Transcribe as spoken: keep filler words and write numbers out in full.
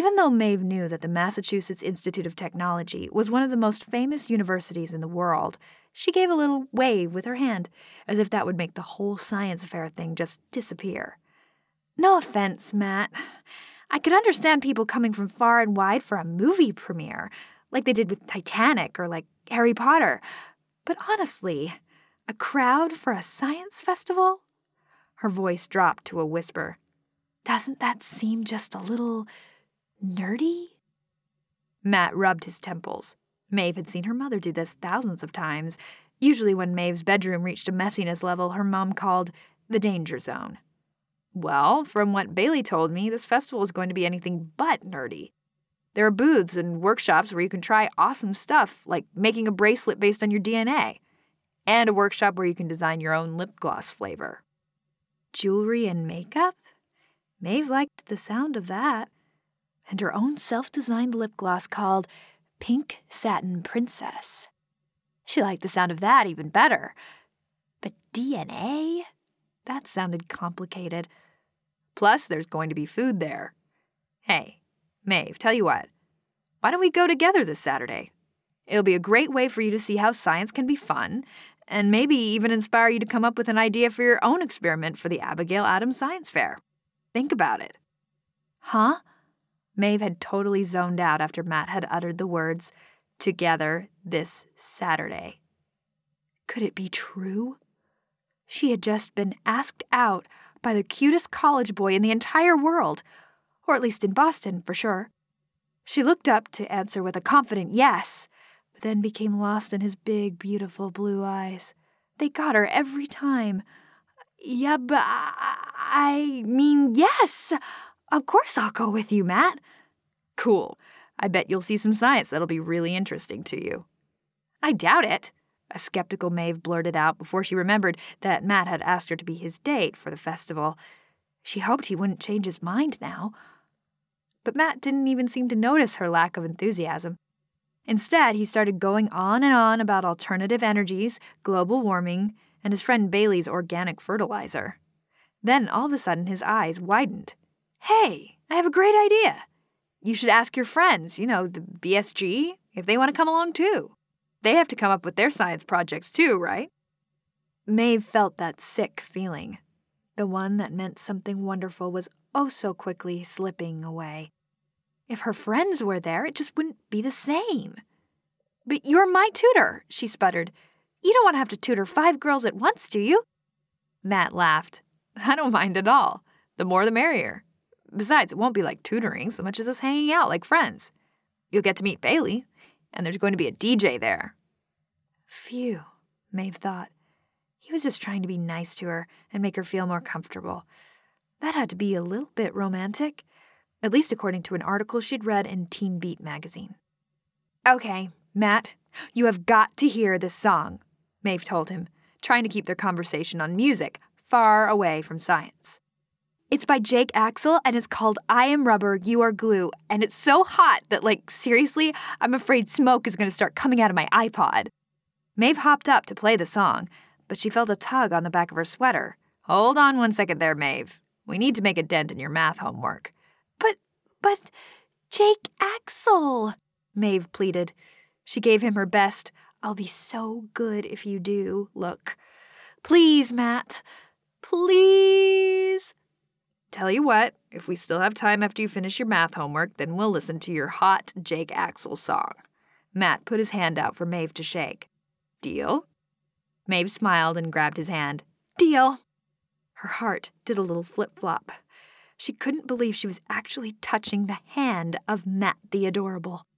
Even though Maeve knew that the Massachusetts Institute of Technology was one of the most famous universities in the world, she gave a little wave with her hand, as if that would make the whole science fair thing just disappear. No offense, Matt. I could understand people coming from far and wide for a movie premiere, like they did with Titanic or like Harry Potter. But honestly, a crowd for a science festival? Her voice dropped to a whisper. Doesn't that seem just a little nerdy? Matt rubbed his temples. Maeve had seen her mother do this thousands of times. Usually when Maeve's bedroom reached a messiness level her mom called the danger zone. Well, from what Bailey told me, this festival is going to be anything but nerdy. There are booths and workshops where you can try awesome stuff, like making a bracelet based on your D N A, and a workshop where you can design your own lip gloss flavor. Jewelry and makeup? Maeve liked the sound of that. And her own self-designed lip gloss called Pink Satin Princess. She liked the sound of that even better. But D N A? That sounded complicated. Plus, there's going to be food there. Hey, Maeve, tell you what. Why don't we go together this Saturday? It'll be a great way for you to see how science can be fun, and maybe even inspire you to come up with an idea for your own experiment for the Abigail Adams Science Fair. Think about it. Huh? Maeve had totally zoned out after Matt had uttered the words, together this Saturday. Could it be true? She had just been asked out by the cutest college boy in the entire world, or at least in Boston, for sure. She looked up to answer with a confident yes, but then became lost in his big, beautiful blue eyes. They got her every time. Yeah, but I, I mean, yes! Of course I'll go with you, Matt. Cool. I bet you'll see some science that'll be really interesting to you. I doubt it, a skeptical Maeve blurted out before she remembered that Matt had asked her to be his date for the festival. She hoped he wouldn't change his mind now. But Matt didn't even seem to notice her lack of enthusiasm. Instead, he started going on and on about alternative energies, global warming, and his friend Bailey's organic fertilizer. Then, all of a sudden, his eyes widened. Hey, I have a great idea. You should ask your friends, you know, the B S G, if they want to come along too. They have to come up with their science projects too, right? Maeve felt that sick feeling. The one that meant something wonderful was oh so quickly slipping away. If her friends were there, it just wouldn't be the same. But you're my tutor, she sputtered. You don't want to have to tutor five girls at once, do you? Matt laughed. I don't mind at all. The more the merrier. Besides, it won't be like tutoring so much as us hanging out like friends. You'll get to meet Bailey, and there's going to be a D J there. Phew, Maeve thought. He was just trying to be nice to her and make her feel more comfortable. That had to be a little bit romantic, at least according to an article she'd read in Teen Beat magazine. Okay, Matt, you have got to hear this song, Maeve told him, trying to keep their conversation on music far away from science. It's by Jake Axel, and it's called I Am Rubber, You Are Glue, and it's so hot that, like, seriously, I'm afraid smoke is going to start coming out of my iPod. Maeve hopped up to play the song, but she felt a tug on the back of her sweater. Hold on one second there, Maeve. We need to make a dent in your math homework. But, but, Jake Axel, Maeve pleaded. She gave him her best, I'll be so good if you do look. Please, Matt. Please. Tell you what, if we still have time after you finish your math homework, then we'll listen to your hot Jake Axel song. Matt put his hand out for Maeve to shake. Deal? Maeve smiled and grabbed his hand. Deal. Her heart did a little flip-flop. She couldn't believe she was actually touching the hand of Matt the Adorable.